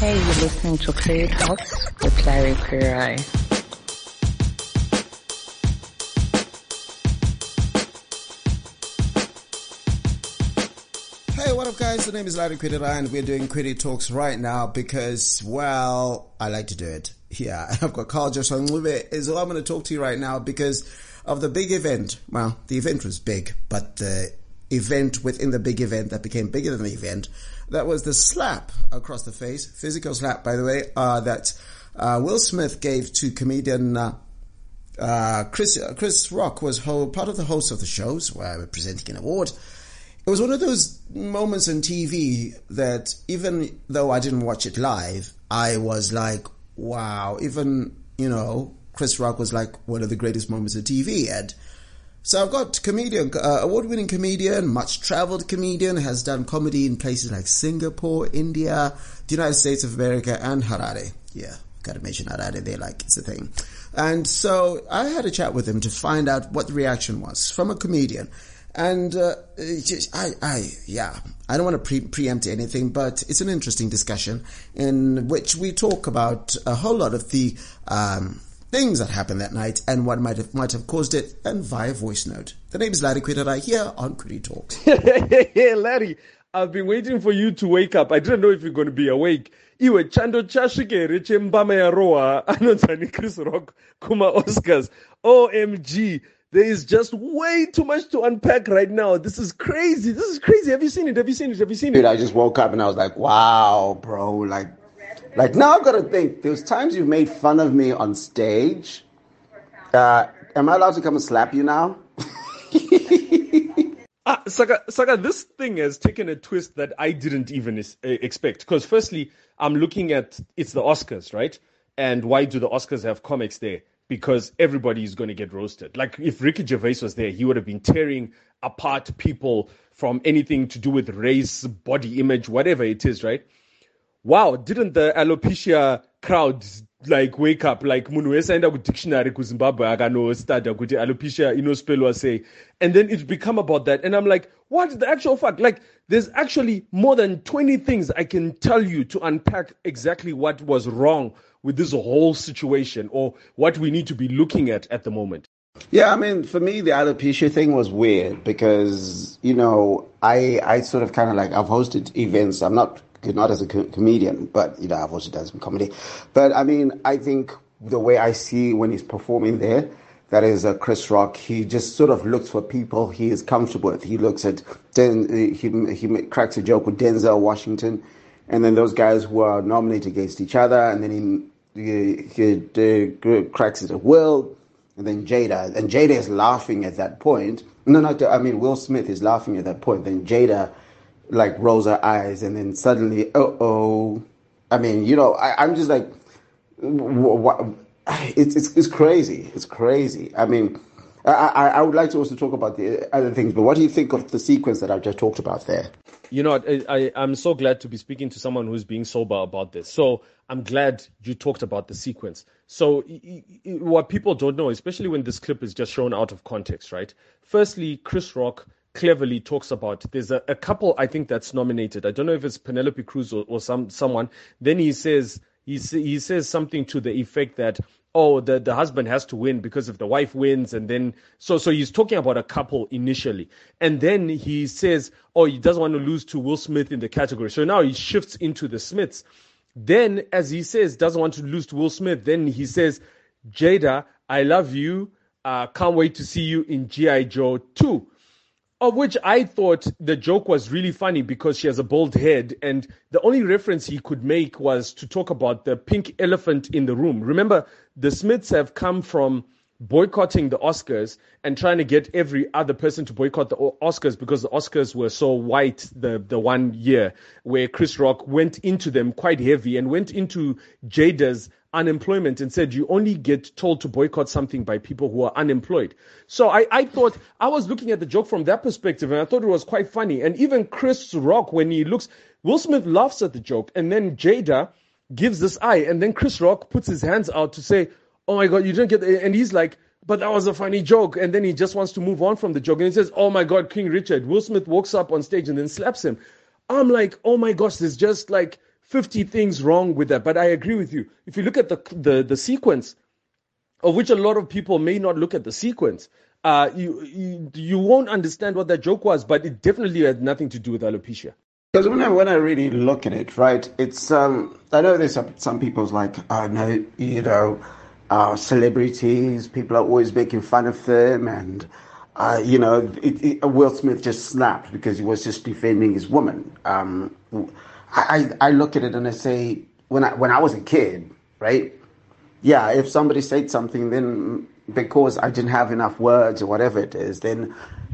Hey, you're listening to Create Talks with Larry Quirai. Hey, what up guys? The name is Larry Quirai and we're doing Create Talks right now because, well, I like to do it. Yeah, I've got Carl Joshua Ncube is who I'm going to talk to you right now because of the big event. Well, the event was big, but the event within the big event that became bigger than the event, that was the slap across the face, physical slap, by the way, that Will Smith gave to comedian Chris Rock. Was part of the host of the shows where we're presenting an award. It was one of those moments on TV that even though I didn't watch it live, I was like, wow, even, Chris Rock was like one of the greatest moments of TV. And so I've got comedian, award-winning comedian, much-traveled comedian, has done comedy in places like Singapore, India, the United States of America, and Harare. Yeah, gotta mention Harare there, like it's a thing. And so I had a chat with him to find out what the reaction was from a comedian. And I don't want to preempt anything, but it's an interesting discussion in which we talk about a whole lot of the things that happened that night and what might have caused it, and via voice note. The name is Larry Quirai here on Create Talks. Hey, Larry, I've been waiting for you to wake up. I didn't know if you're going to be awake. Iwe chando chashikere chembama ya roa anonzani Chris Rock kuma Oscars. OMG. There is just way too much to unpack right now. This is crazy. Have you seen it? Dude, I just woke up and I was like, wow, bro. Like now I've got to think. There's times you've made fun of me on stage. Am I allowed to come and slap you now? Saka, this thing has taken a twist that I didn't even expect. Because firstly, I'm looking at, it's the Oscars, right? And why do the Oscars have comics there? Because everybody is going to get roasted. Like if Ricky Gervais was there, he would have been tearing apart people from anything to do with race, body image, whatever it is, right? Wow, didn't the alopecia crowd wake up? Like munhu esaenda ku dictionary ku Zimbabwe akanostada kuti alopecia inospelwa sei, and then it's become about that. And I'm like, what the actual fact? Like there's actually more than 20 things I can tell you to unpack exactly what was wrong with this whole situation, or what we need to be looking at the moment. Yeah, I mean, for me, the alopecia thing was weird because, I sort of kind of like, I've hosted events. I'm not as a comedian, but, I've also done some comedy. But, I mean, I think the way I see when he's performing there, that is Chris Rock, he just sort of looks for people he is comfortable with. He looks at, he cracks a joke with Denzel Washington, and then those guys who are nominated against each other, and then he cracks it at Will, and then Jada. And Jada is laughing at that point. Will Smith is laughing at that point. Then Jada, rolls her eyes, and then suddenly, I mean, I'm just like, what? It's crazy. It's crazy. I mean, I would like to also talk about the other things, but what do you think of the sequence that I've just talked about there? I'm so glad to be speaking to someone who's being sober about this. So I'm glad you talked about the sequence. So what people don't know, especially when this clip is just shown out of context, right? Firstly, Chris Rock cleverly talks about, there's a couple, I think, that's nominated. I don't know if it's Penelope Cruz or someone. Then he says something to the effect that, the husband has to win because if the wife wins, and then so he's talking about a couple initially, and then he says, he doesn't want to lose to Will Smith in the category. So now he shifts into the Smiths. Then, as he says, doesn't want to lose to Will Smith, then he says, Jada, I love you. Can't wait to see you in G.I. Joe 2. Of which I thought the joke was really funny because she has a bald head, and the only reference he could make was to talk about the pink elephant in the room. Remember, the Smiths have come from boycotting the Oscars and trying to get every other person to boycott the Oscars because the Oscars were so white the 1 year, where Chris Rock went into them quite heavy and went into Jada's unemployment and said you only get told to boycott something by people who are unemployed. So I thought, I was looking at the joke from that perspective, and I thought it was quite funny. And even Chris Rock, when he looks, Will Smith laughs at the joke, and then Jada gives this eye, and then Chris Rock puts his hands out to say, oh my God, you didn't get it. And he's like, but that was a funny joke. And then he just wants to move on from the joke. And he says, oh my God, King Richard. Will Smith walks up on stage and then slaps him. I'm like, oh my gosh, there's just 50 things wrong with that. But I agree with you. If you look at the sequence, of which a lot of people may not look at the sequence, you won't understand what that joke was, but it definitely had nothing to do with alopecia. Because when I really look at it, right, it's I know there's some people's like, oh no, celebrities, people are always making fun of them, and Will Smith just snapped because he was just defending his woman. I look at it and I say, when I was a kid, right, yeah, if somebody said something, then because I didn't have enough words or whatever it is, then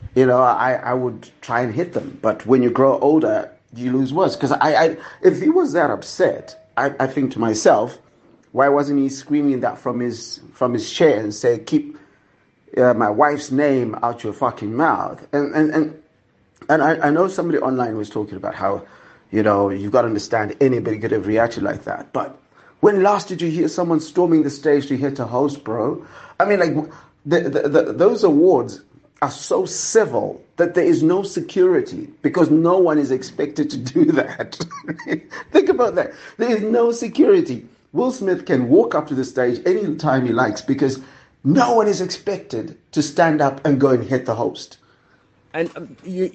I would try and hit them. But when you grow older, you lose words. Because if he was that upset, I think to myself, why wasn't he screaming that from his chair and say, keep my wife's name out your fucking mouth? And I know somebody online was talking about how, you've got to understand anybody could have reacted like that. But when last did you hear someone storming the stage to hit a host, bro? I mean, like, those awards are so civil that there is no security because no one is expected to do that. Think about that. There is no security. Will Smith can walk up to the stage any time he likes because no one is expected to stand up and go and hit the host. And,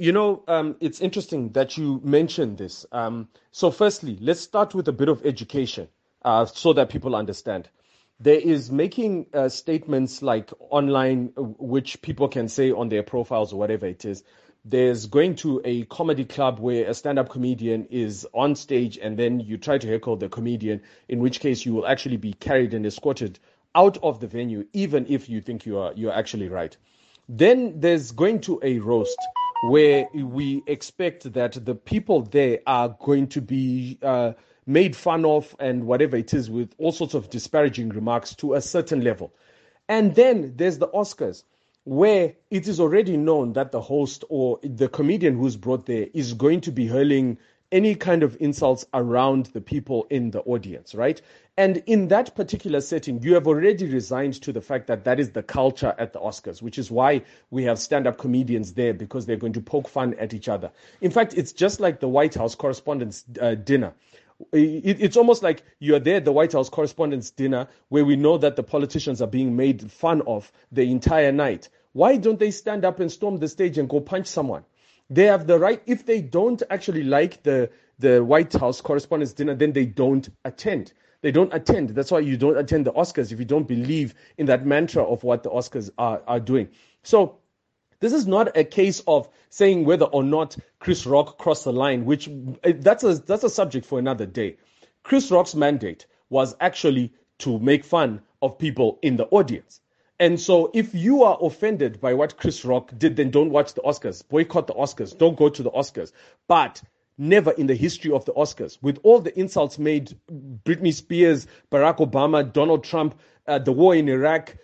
it's interesting that you mentioned this. So firstly, let's start with a bit of education so that people understand. There is making statements like online, which people can say on their profiles or whatever it is. There's going to a comedy club where a stand-up comedian is on stage and then you try to heckle the comedian, in which case you will actually be carried and escorted out of the venue, even if you think you're actually right. Then there's going to a roast where we expect that the people there are going to be made fun of and whatever it is with all sorts of disparaging remarks to a certain level. And then there's the Oscars, where it is already known that the host or the comedian who's brought there is going to be hurling any kind of insults around the people in the audience, right? And in that particular setting, you have already resigned to the fact that that is the culture at the Oscars, which is why we have stand-up comedians there, because they're going to poke fun at each other. In fact, it's just like the White House Correspondents' Dinner. It's almost like you're there at the White House Correspondents' Dinner where we know that the politicians are being made fun of the entire night. Why don't they stand up and storm the stage and go punch someone? They have the right. If they don't actually like the White House Correspondents' Dinner, then they don't attend. They don't attend. That's why you don't attend the Oscars if you don't believe in that mantra of what the Oscars are doing. So this is not a case of saying whether or not Chris Rock crossed the line, which that's a subject for another day. Chris Rock's mandate was actually to make fun of people in the audience. And so if you are offended by what Chris Rock did, then don't watch the Oscars. Boycott the Oscars. Don't go to the Oscars. But never in the history of the Oscars, with all the insults made, Britney Spears, Barack Obama, Donald Trump, the war in Iraq,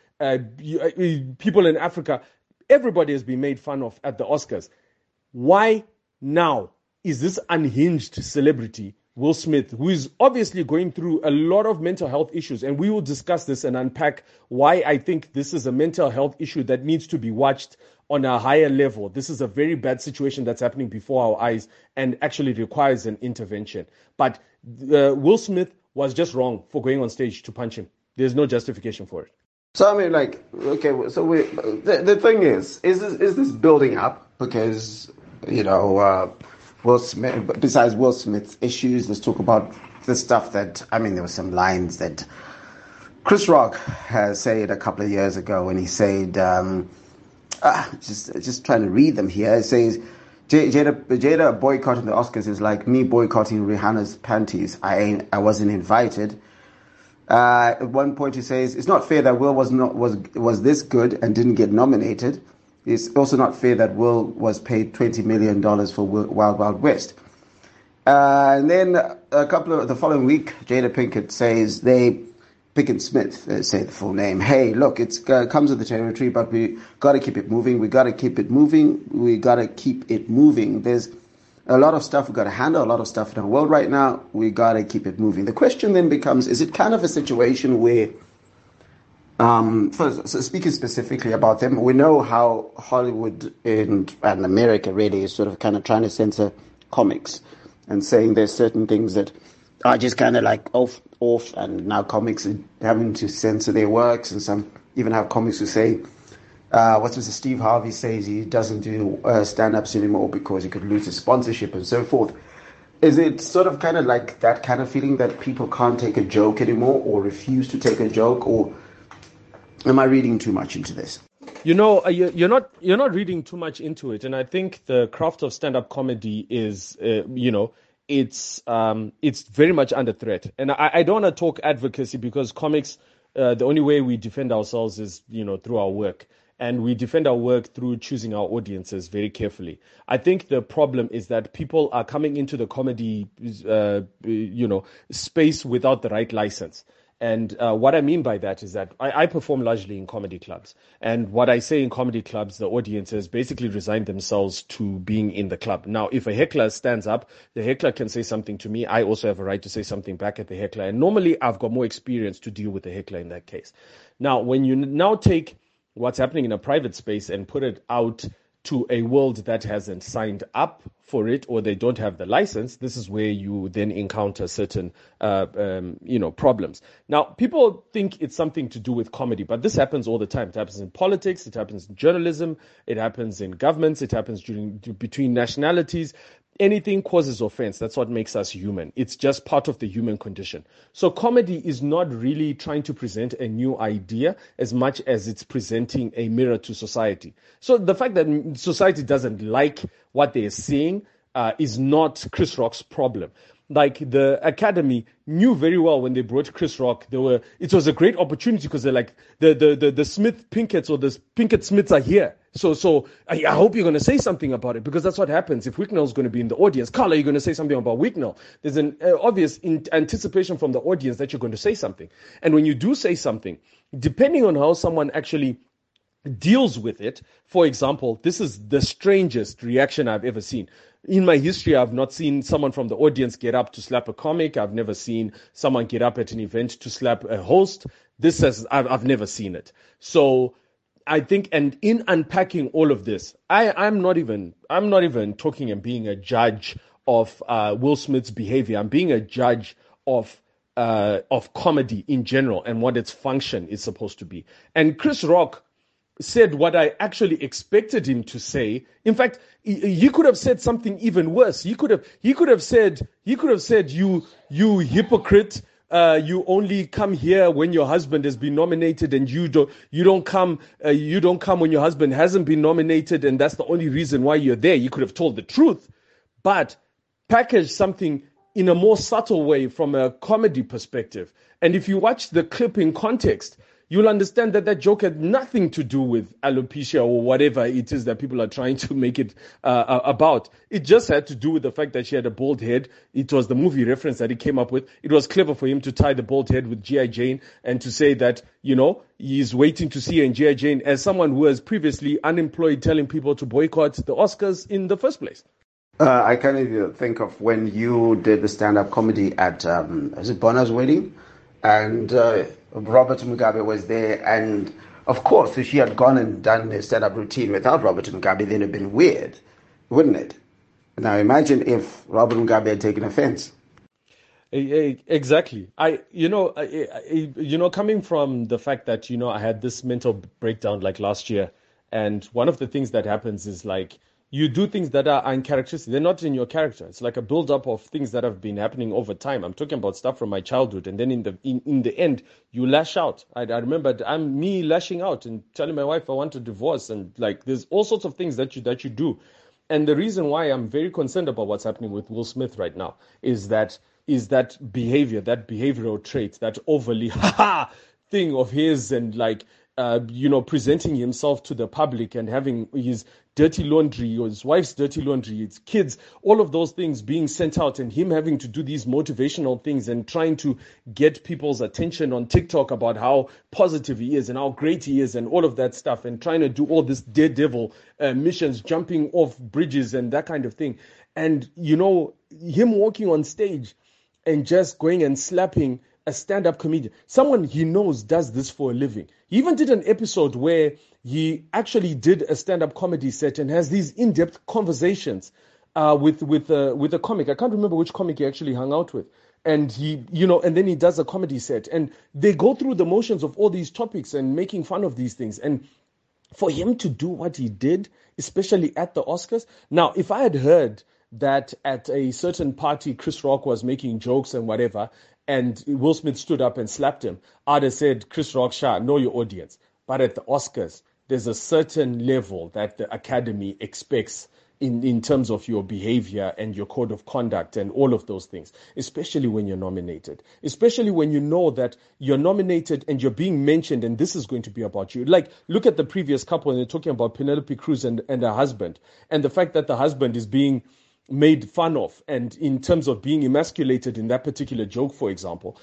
people in Africa, everybody has been made fun of at the Oscars. Why now is this unhinged celebrity, Will Smith, who is obviously going through a lot of mental health issues, and we will discuss this and unpack why I think this is a mental health issue that needs to be watched on a higher level. This is a very bad situation that's happening before our eyes and actually requires an intervention. But Will Smith was just wrong for going on stage to punch him. There's no justification for it. So I mean, like, okay, so the thing is this building up? Because, Will Smith, besides Will Smith's issues, let's talk about the stuff that, I mean, there were some lines that Chris Rock has said a couple of years ago when he said, just trying to read them here. It says, Jada boycotting the Oscars is like me boycotting Rihanna's panties. I wasn't invited. At one point he says, it's not fair that Will was this good and didn't get nominated. It's also not fair that Will was paid $20 million for Wild Wild West. And then the following week, Jada Pinkett says Pinkett Smith, say the full name. Hey, look, it comes with the territory, but we got to keep it moving. We got to keep it moving. We got to keep it moving. There's a lot of stuff we got to handle, a lot of stuff in our world right now. We got to keep it moving. The question then becomes, is it kind of a situation where, so speaking specifically about them, we know how Hollywood and America really is sort of kind of trying to censor comics and saying there's certain things that are just kind of like off, and now comics are having to censor their works, and some even have comics who say, what's Mr. Steve Harvey says he doesn't do stand-ups anymore because he could lose his sponsorship and so forth. Is it sort of kind of like that kind of feeling that people can't take a joke anymore or refuse to take a joke, or am I reading too much into this? You know, you're not reading too much into it, and I think the craft of stand-up comedy is, it's very much under threat. And I don't want to talk advocacy, because comics, the only way we defend ourselves is, through our work. And we defend our work through choosing our audiences very carefully. I think the problem is that people are coming into the comedy, space without the right license. And what I mean by that is that I perform largely in comedy clubs. And what I say in comedy clubs, the audiences basically resign themselves to being in the club. Now, if a heckler stands up, the heckler can say something to me. I also have a right to say something back at the heckler. And normally I've got more experience to deal with the heckler in that case. Now, when you now take what's happening in a private space and put it out to a world that hasn't signed up for it, or they don't have the license, this is where you then encounter certain, problems. Now, people think it's something to do with comedy, but this happens all the time. It happens in politics, it happens in journalism, it happens in governments, it happens between nationalities. Anything causes offense. That's what makes us human. It's just part of the human condition. So comedy is not really trying to present a new idea as much as it's presenting a mirror to society. So the fact that society doesn't like what they're seeing is not Chris Rock's problem. Like, the Academy knew very well when they brought Chris Rock, it was a great opportunity, because they're like, the Smith Pinketts or the Pinkett Smiths are here. So I hope you're going to say something about it, because that's what happens if Wicknell's going to be in the audience. Carl, are you going to say something about Wicknell? There's an obvious anticipation from the audience that you're going to say something. And when you do say something, depending on how someone actually deals with it, for example, this is the strangest reaction I've ever seen. In my history, I've not seen someone from the audience get up to slap a comic. I've never seen someone get up at an event to slap a host. I've never seen it. So I think, and in unpacking all of this, I'm not even talking and being a judge of Will Smith's behavior. I'm being a judge of comedy in general and what its function is supposed to be. And Chris Rock said what I actually expected him to say. In fact, he could have said something even worse. He could have said, you hypocrite. You only come here when your husband has been nominated, and you don't come when your husband hasn't been nominated, and that's the only reason why you're there. You could have told the truth, but packaged something in a more subtle way from a comedy perspective. And if you watch the clip in context, you'll understand that joke had nothing to do with alopecia or whatever it is that people are trying to make it about. It just had to do with the fact that she had a bald head. It was the movie reference that he came up with. It was clever for him to tie the bald head with G.I. Jane and to say that, he's waiting to see her in G.I. Jane as someone who was previously unemployed, telling people to boycott the Oscars in the first place. I kind of think of when you did the stand-up comedy at, is it Bona's wedding? And Robert Mugabe was there, and of course, if she had gone and done a stand-up routine without Robert Mugabe, then it'd have been weird, wouldn't it? Now imagine if Robert Mugabe had taken offense. Exactly. Coming from the fact that, I had this mental breakdown like last year, and one of the things that happens is like, you do things that are uncharacteristic. They're not in your character. It's like a build-up of things that have been happening over time. I'm talking about stuff from my childhood, and then in the end, you lash out. I remember me lashing out and telling my wife I want a divorce, and like there's all sorts of things that you do. And the reason why I'm very concerned about what's happening with Will Smith right now is that behavior, that behavioral trait, that overly thing of his, and like presenting himself to the public and having his dirty laundry, or his wife's dirty laundry, his kids, all of those things being sent out, and him having to do these motivational things and trying to get people's attention on TikTok about how positive he is and how great he is and all of that stuff, and trying to do all this daredevil missions, jumping off bridges and that kind of thing. And, him walking on stage and just going and slapping a stand-up comedian, someone he knows does this for a living. He even did an episode where he actually did a stand-up comedy set and has these in-depth conversations with a comic. I can't remember which comic he actually hung out with. and and then he does a comedy set, and they go through the motions of all these topics and making fun of these things. And for him to do what he did, especially at the Oscars. Now, if I had heard that at a certain party, Chris Rock was making jokes and whatever, and Will Smith stood up and slapped him, I'd have said, Chris Rock, know your audience. But at the Oscars, there's a certain level that the Academy expects in terms of your behavior and your code of conduct and all of those things, especially when you're nominated, especially when you know that you're nominated and you're being mentioned and this is going to be about you. Like, look at the previous couple and they're talking about Penelope Cruz and her husband, and the fact that the husband is being made fun of, and in terms of being emasculated in that particular joke, for example,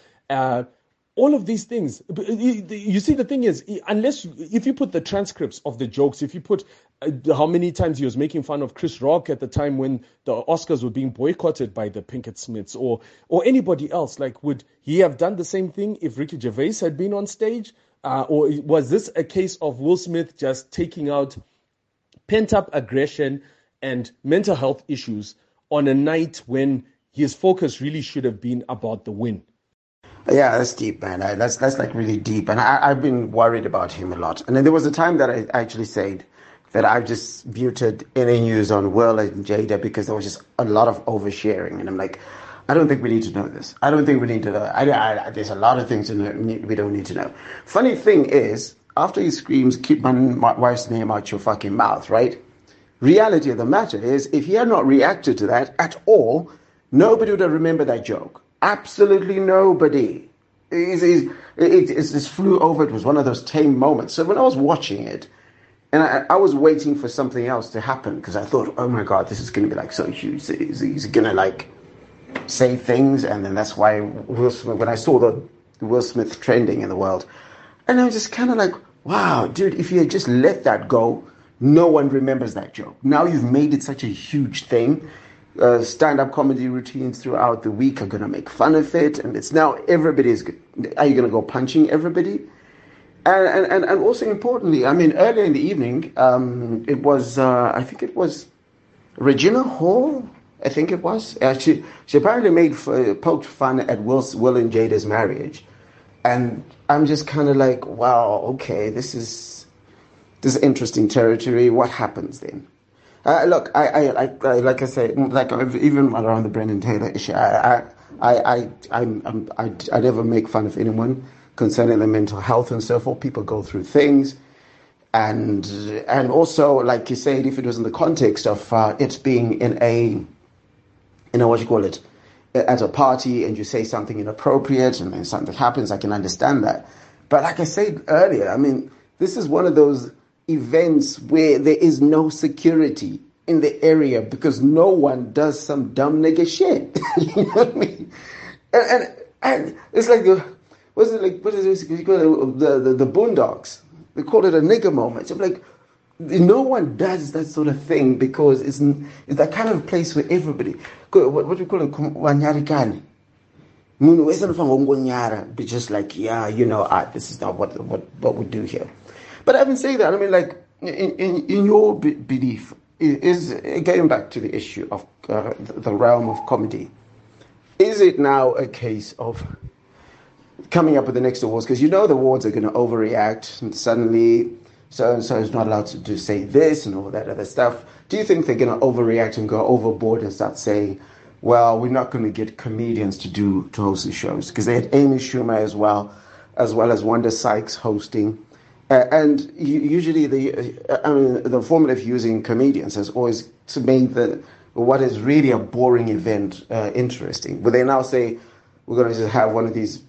all of these things. You see, the thing is, if you put the transcripts of the jokes, if you put how many times he was making fun of Chris Rock at the time when the Oscars were being boycotted by the Pinkett Smiths or anybody else, like, would he have done the same thing if Ricky Gervais had been on stage? Or was this a case of Will Smith just taking out pent-up aggression and mental health issues on a night when his focus really should have been about the win? Yeah, that's deep, man. That's like really deep. And I've been worried about him a lot. And then there was a time that I actually said that I've just muted any news on Will and Jada because there was just a lot of oversharing. And I'm like, I don't think we need to know this. I don't think we need to know. There's a lot of things we don't need to know. Funny thing is, after he screams, keep my wife's name out your fucking mouth, right? Reality of the matter is, if he had not reacted to that at all, nobody would have remembered that joke. Absolutely nobody. It just flew over. It was one of those tame moments. So when I was watching it, and I was waiting for something else to happen because I thought, oh my God, this is going to be like so huge. He's going to like say things, and then that's why Will Smith, when I saw the Will Smith trending in the world, and I was just kind of like, wow, dude, if you had just let that go, no one remembers that joke. Now you've made it such a huge thing. Stand-up comedy routines throughout the week are going to make fun of it, and it's now everybody's. Are you going to go punching everybody? And also importantly, I mean, earlier in the evening, it was I think it was Regina Hall. I think it was. She apparently poked fun at Will and Jada's marriage, and I'm just kind of like, wow, okay, this is interesting territory. What happens then? Look, I like I say, like even around the Brendan Taylor issue, I never make fun of anyone concerning their mental health and so forth. People go through things, and also, like you said, if it was in the context of it being in a, what you call it, at a party, and you say something inappropriate, and then something happens, I can understand that. But like I said earlier, I mean, this is one of those events where there is no security in the area because no one does some dumb nigga shit. You know what I mean? And it's like the Boondocks. They call it a nigger moment. I'm like, no one does that sort of thing because it's that kind of place where everybody, what do you call it, wanyarikani. Be just like, yeah, this is not what we do here. But having said that, I mean, like, in your belief, is going back to the issue of the realm of comedy, is it now a case of coming up with the next awards? Because the awards are going to overreact, and suddenly so-and-so is not allowed to say this and all that other stuff. Do you think they're going to overreact and go overboard and start saying, well, we're not going to get comedians to host the shows? Because they had Amy Schumer as well as Wanda Sykes hosting. And usually the formula of using comedians has always made what is really a boring event interesting. But they now say we're going to just have one of these,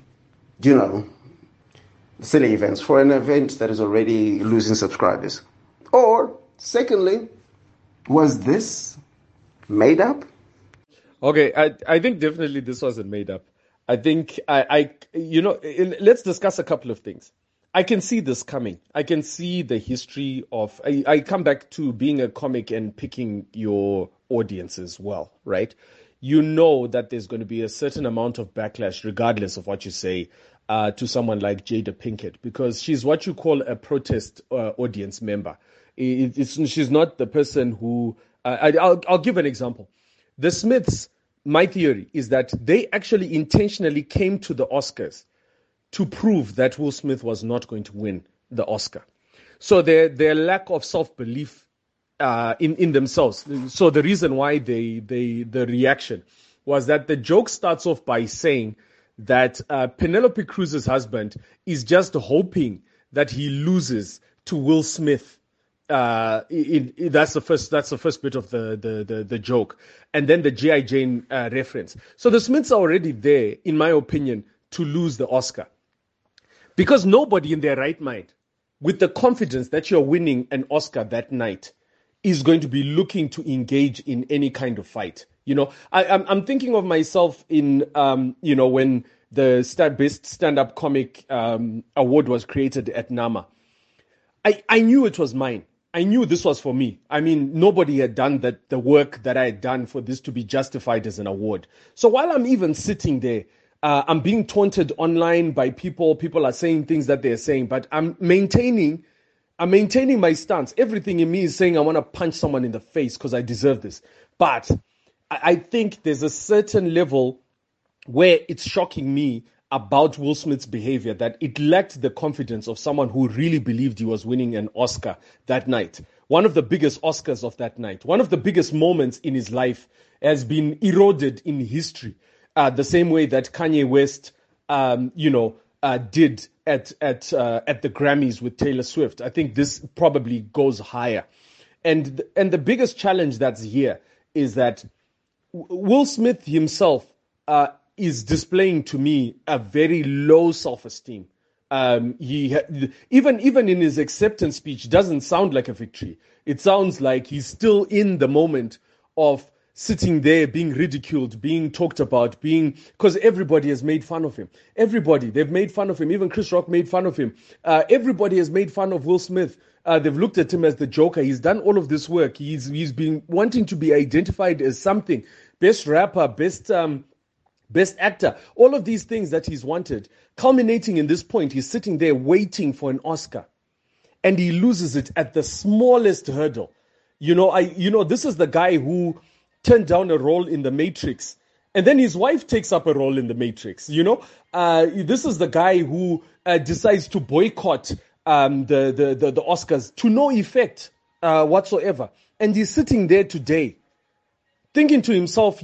silly events for an event that is already losing subscribers. Or, secondly, was this made up? Okay, I think definitely this wasn't made up. I think let's discuss a couple of things. I can see this coming. I can see the history of, I come back to being a comic and picking your audience as well, right? You know that there's going to be a certain amount of backlash, regardless of what you say, to someone like Jada Pinkett, because she's what you call a protest audience member. She's not the person who, I'll give an example. The Smiths my theory is that they actually intentionally came to the Oscars to prove that Will Smith was not going to win the Oscar. So their lack of self-belief in themselves. So the reason why the reaction was that the joke starts off by saying that Penelope Cruz's husband is just hoping that he loses to Will Smith. That's the first bit of the joke, and then the G.I. Jane reference. So the Smiths are already there, in my opinion, to lose the Oscar, because nobody in their right mind, with the confidence that you're winning an Oscar that night, is going to be looking to engage in any kind of fight. You know, I'm thinking of myself in when the best stand-up comic award was created at NAMA. I knew it was mine. I knew this was for me. I mean, nobody had done the work that I had done for this to be justified as an award. So while I'm even sitting there, I'm being taunted online by people. People are saying things that they're saying, but I'm maintaining my stance. Everything in me is saying I want to punch someone in the face because I deserve this. But I think there's a certain level where it's shocking me about Will Smith's behavior, that it lacked the confidence of someone who really believed he was winning an Oscar that night. One of the biggest Oscars of that night, one of the biggest moments in his life, has been eroded in history, the same way that Kanye West, did at the Grammys with Taylor Swift. I think this probably goes higher, and the biggest challenge that's here is that Will Smith himself is displaying to me a very low self-esteem. Even in his acceptance speech doesn't sound like a victory. It sounds like he's still in the moment of sitting there being ridiculed, being talked about, because everybody has made fun of him. They've made fun of him. Even Chris Rock made fun of him. Everybody has made fun of Will Smith. They've looked at him as the Joker. He's done all of this work. He's been wanting to be identified as something. Best rapper, best actor, all of these things that he's wanted, culminating in this point. He's sitting there waiting for an Oscar, and he loses it at the smallest hurdle. This is the guy who turned down a role in The Matrix, and then his wife takes up a role in The Matrix. This is the guy who decides to boycott the Oscars to no effect whatsoever, and he's sitting there today, thinking to himself,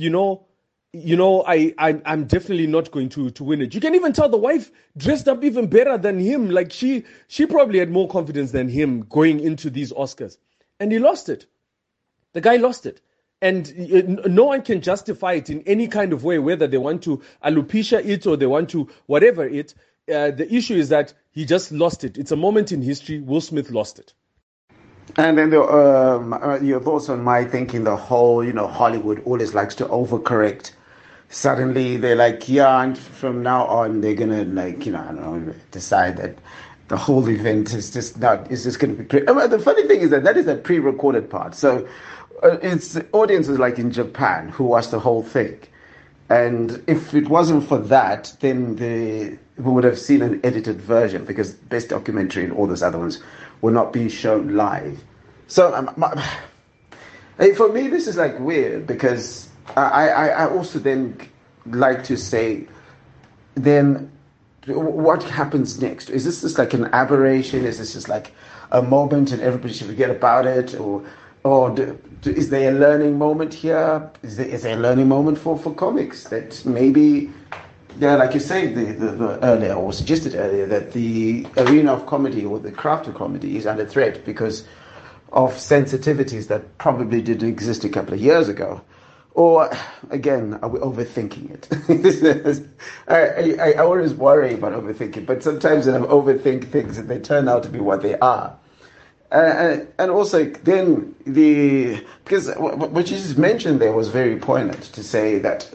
I'm definitely not going to win it. You can even tell the wife dressed up even better than him. Like she probably had more confidence than him going into these Oscars. And he lost it. The guy lost it. And no one can justify it in any kind of way, whether they want to alopecia it or they want to whatever it. The issue is that he just lost it. It's a moment in history. Will Smith lost it. And then your thoughts on my thinking, the whole, Hollywood always likes to overcorrect. Suddenly they're like, yeah, and from now on they're gonna decide that the whole event is just going to be. The funny thing is that is a pre-recorded part. So it's audiences like in Japan who watch the whole thing, and if it wasn't for that, then we would have seen an edited version, because Best Documentary and all those other ones will not be shown live. So for me, this is like weird, because I also then like to say, then what happens next? Is this just like an aberration? Is this just like a moment and everybody should forget about it? Or is there a learning moment here? Is there a learning moment for comics that maybe, like you said the earlier, or suggested earlier, that the arena of comedy or the craft of comedy is under threat because of sensitivities that probably didn't exist a couple of years ago? Or, again, are we overthinking it? I always worry about overthinking, but sometimes when I overthink things, they turn out to be what they are. And also, then, because what you just mentioned there was very poignant, to say that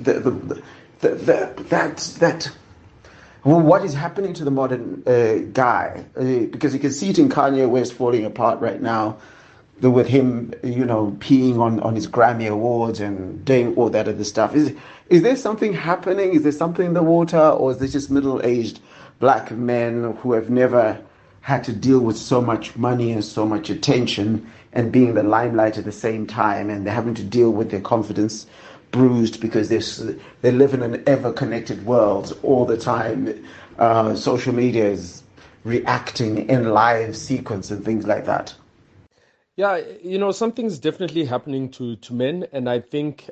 what is happening to the modern guy, because you can see it in Kanye West falling apart right now, with him, peeing on his Grammy Awards and doing all that other stuff. Is there something happening? Is there something in the water? Or is this just middle-aged black men who have never had to deal with so much money and so much attention and being the limelight at the same time, and they're having to deal with their confidence bruised because they live in an ever-connected world all the time. Social media is reacting in live sequence and things like that. Yeah, something's definitely happening to men, and I think,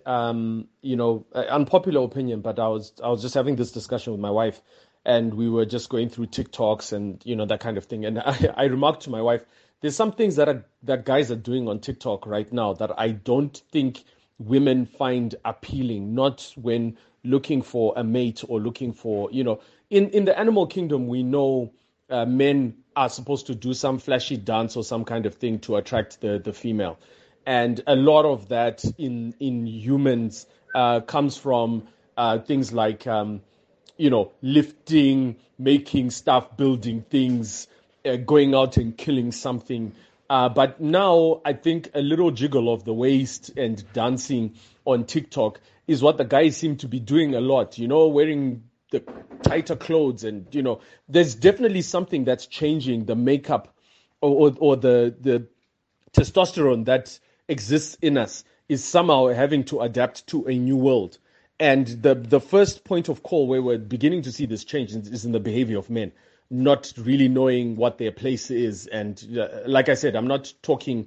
unpopular opinion, but I was just having this discussion with my wife, and we were just going through TikToks and that kind of thing, and I remarked to my wife, there's some things that guys are doing on TikTok right now that I don't think women find appealing, not when looking for a mate or looking for, in the animal kingdom, we know men are supposed to do some flashy dance or some kind of thing to attract the female. And a lot of that in humans comes from things like, lifting, making stuff, building things, going out and killing something. But now I think a little jiggle of the waist and dancing on TikTok is what the guys seem to be doing a lot, wearing the tighter clothes, and there's definitely something that's changing the makeup or the testosterone that exists in us is somehow having to adapt to a new world. And the first point of call where we're beginning to see this change is in the behavior of men, not really knowing what their place is. And like I said, I'm not talking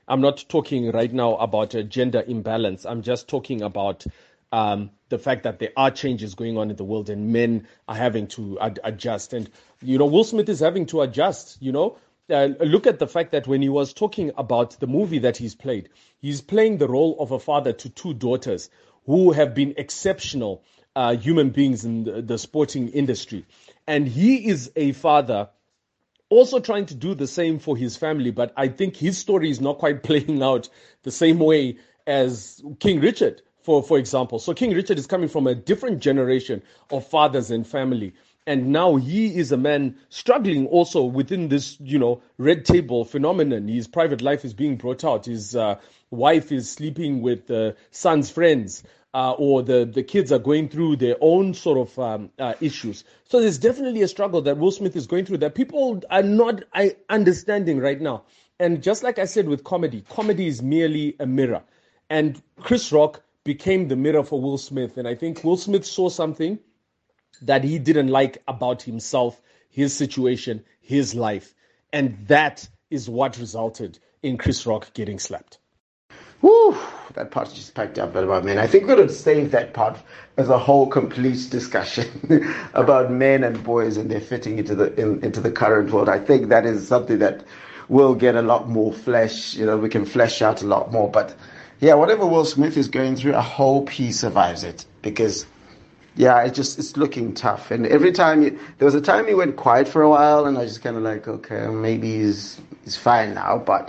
right now about a gender imbalance. I'm just talking about the fact that there are changes going on in the world and men are having to adjust. And, Will Smith is having to adjust, look at the fact that when he was talking about the movie that he's playing the role of a father to two daughters who have been exceptional human beings in the sporting industry. And he is a father also trying to do the same for his family. But I think his story is not quite playing out the same way as King Richard, for example. So King Richard is coming from a different generation of fathers and family. And now he is a man struggling also within this, red table phenomenon. His private life is being brought out. His wife is sleeping with the son's friends, or the kids are going through their own sort of issues. So there's definitely a struggle that Will Smith is going through that people are not understanding right now. And just like I said with comedy is merely a mirror. And Chris Rock became the mirror for Will Smith. And I think Will Smith saw something that he didn't like about himself, his situation, his life. And that is what resulted in Chris Rock getting slapped. Woo, that part just packed up about men. I think we would save that part as a whole complete discussion about men and boys and their fitting into the current world. I think that is something that will get a lot more flesh. We can flesh out a lot more. But yeah, whatever Will Smith is going through, I hope he survives it, because yeah, it's looking tough. And every time there was a time he went quiet for a while, and I just kind of like, okay, maybe he's fine now. But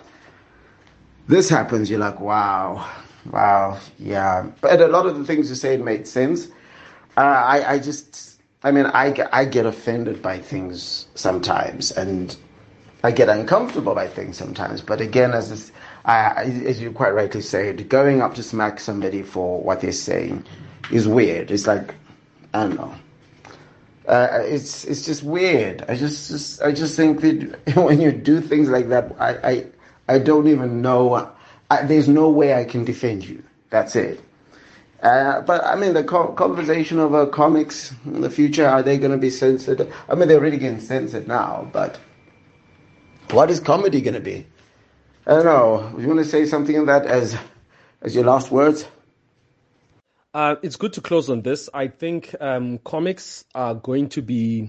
this happens, you're like, wow, yeah. But a lot of the things you said made sense. I get offended by things sometimes, and I get uncomfortable by things sometimes. But again, as you quite rightly said, going up to smack somebody for what they're saying is weird. It's like, I don't know. It's just weird. I just think that when you do things like that, I don't even know. There's no way I can defend you. That's it. But I mean, the conversation over comics in the future, are they going to be censored? I mean, they're already getting censored now, but what is comedy going to be? I don't know. You want to say something in that as your last words? It's good to close on this. I think comics are going to be,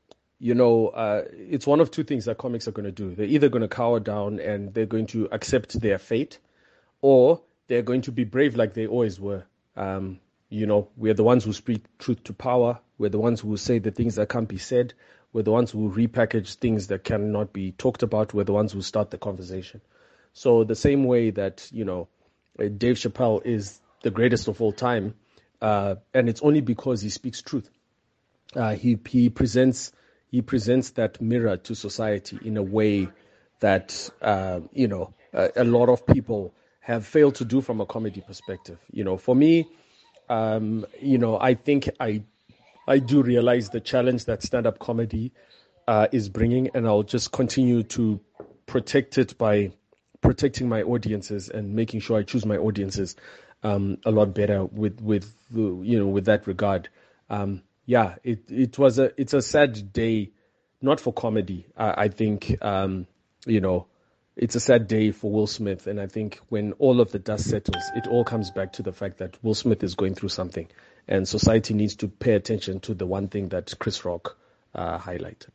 it's one of two things that comics are going to do. They're either going to cower down and they're going to accept their fate, or they're going to be brave like they always were. We're the ones who speak truth to power. We're the ones who say the things that can't be said. We're the ones who repackage things that cannot be talked about. We're the ones who start the conversation. So the same way that, Dave Chappelle is the greatest of all time, and it's only because he speaks truth. He presents that mirror to society in a way that a lot of people have failed to do from a comedy perspective. For me, I think I do realize the challenge that stand-up comedy is bringing, and I'll just continue to protect it by protecting my audiences and making sure I choose my audiences a lot better with that regard. It's a sad day, not for comedy. I think it's a sad day for Will Smith, and I think when all of the dust settles, it all comes back to the fact that Will Smith is going through something, and society needs to pay attention to the one thing that Chris Rock highlighted.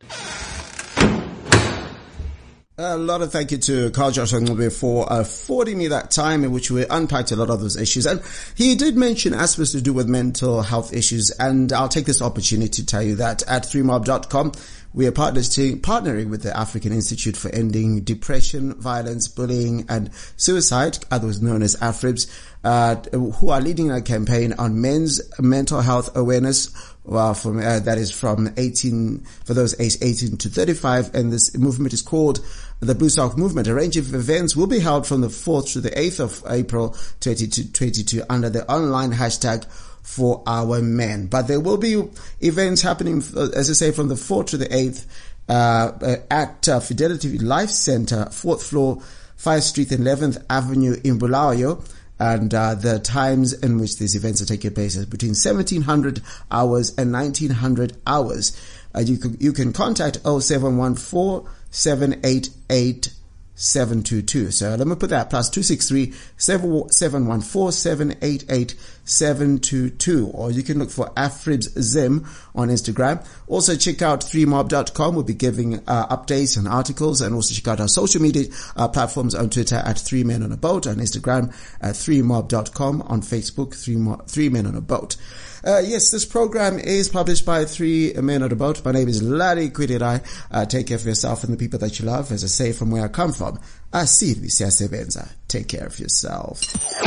A lot of thank you to Carl Joshua Ncube for affording me that time in which we unpacked a lot of those issues. And he did mention aspects to do with mental health issues. And I'll take this opportunity to tell you that at 3mob.com, we are partnering with the African Institute for Ending Depression, Violence, Bullying and Suicide, otherwise known as AFRIBS, who are leading a campaign on men's mental health awareness. That is for those aged 18 to 35. And this movement is called the Blue Sock Movement. A range of events will be held from the 4th to the 8th of April 2022 under the online hashtag For Our Men. But there will be events happening, as I say, from the 4th to the 8th at Fidelity Life Center, 4th floor, 5th Street and 11th Avenue in Bulawayo. And the times in which these events are taking place is between 1700 hours and 1900 hours. You can contact 0714 788 722. So let me put that +263 714 788 722, or you can look for AFRIBS Zim on Instagram. Also check out 3mob.com. We'll be giving updates and articles, and also check out our social media platforms on Twitter at 3 Men on a Boat, on Instagram at 3mob.com, on Facebook 3 Men on a Boat. Yes, this program is published by 3 Men on a Boat. My name is Larry Kwidirai. Take care of yourself and the people that you love. As I say, from where I come from, Asiri Siyasebenza. Take care of yourself.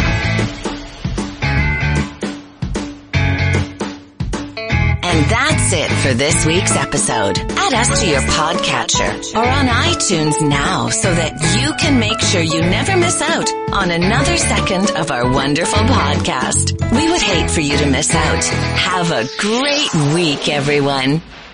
And that's it for this week's episode. Add us to your podcatcher or on iTunes now so that you can make sure you never miss out on another second of our wonderful podcast. We would hate for you to miss out. Have a great week, everyone.